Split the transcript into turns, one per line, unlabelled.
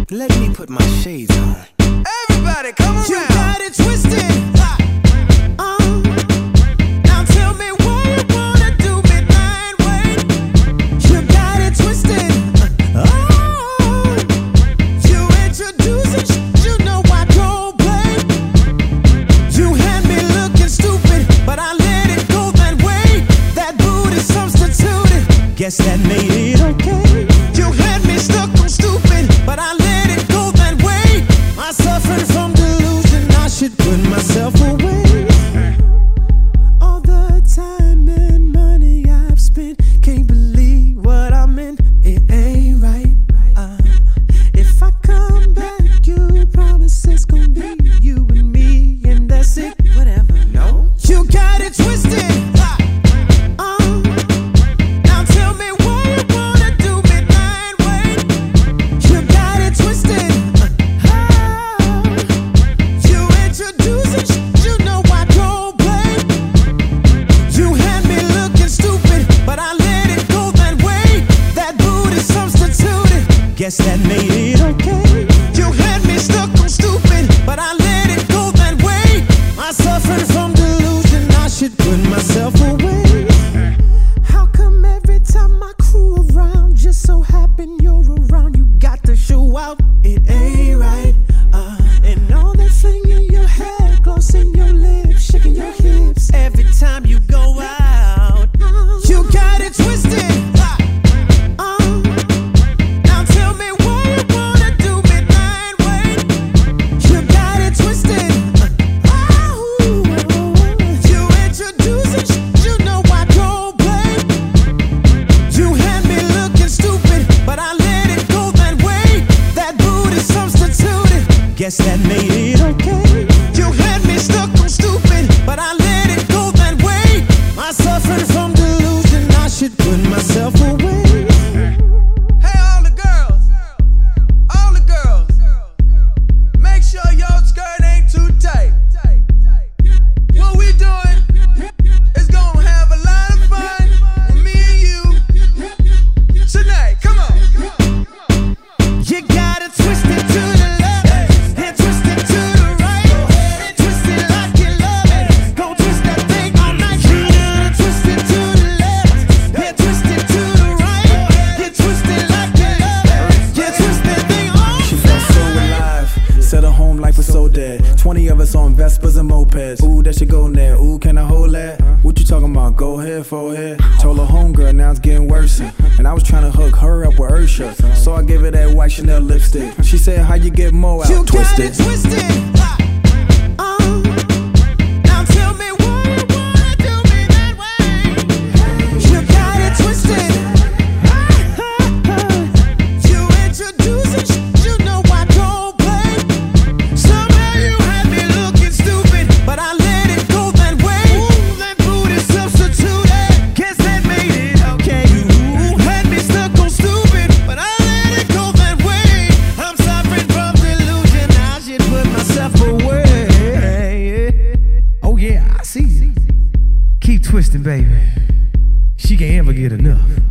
Let me put my shades on.
Everybody, come around.
You got it twisted. Now tell me what you wanna do midnight wait. You got it twisted. You introduce it, you know I don't play. You had me looking stupid, but I let it go that way. That booty substituted. Guess that made it okay. You had me stuck on stupid, but I let it go that way. I suffered from delusion, I should put myself away. All the time and money I've spent, can't believe what I'm in, it ain't right. If I come back, you promise it's gonna be you and me, and that's it, whatever.
No?
You got it twisted. Now tell me what you wanna do midnight wait. You got it twisted. You introduce it, you know I don't play. You had me looking stupid, but I let it go that way. That booty substituted. Guess that made it okay. You had me stuck on stupid, but I let it go that way. I suffered from delusion, I should put myself away. How come every time I crew around, just so happen you're around, you got to show out, it ain't right. And all that fling in your hair, glossing your lips, shaking your hips, every time you go out, you got it twisted. Now tell me what you wanna do midnight wait. You got it twisted. You introduce it, you know I don't play. You had me looking stupid, but I let it go that way. That booty substituted. Guess that made it okay. You had me stuck on stupid, but I let it go that way. I suffered from delusion, I should put myself away.
Hey, all the girls. All the girls. Make sure your skirt ain't too tight. What we doing is gonna have a lot of fun with me and you tonight. Come on.
You got it twisted to the left, and twisted to the right, and twisted like you love it. Go twist that thing all night. You got it twisted to the left, and twisted to the right, get twisted like you love it. Get twist that thing all
She felt so alive, said her home life was so dead. 20 of us on Vespas and mopeds. Ooh, that should go there. Ooh, can I hold that? What you talking about? Go ahead, forehead. Told her homegirl, now it's getting worse. And I was trying to hook her up with Ursha, so I gave her that white Chanel lipstick. She said, how you get more out?
You
Twisted.
got it twisted. Now tell me what you wanna do me that way. You got it twisted. You introduce it, you know I don't play. Somehow you had me looking stupid, but I let it go that way. That booty substituted. Guess that made it okay. You had me stuck on stupid, but I let it go that way. I'm suffering from delusion, I should put myself away.
Oh yeah, I see you. Keep twisting, baby. She can't ever get enough.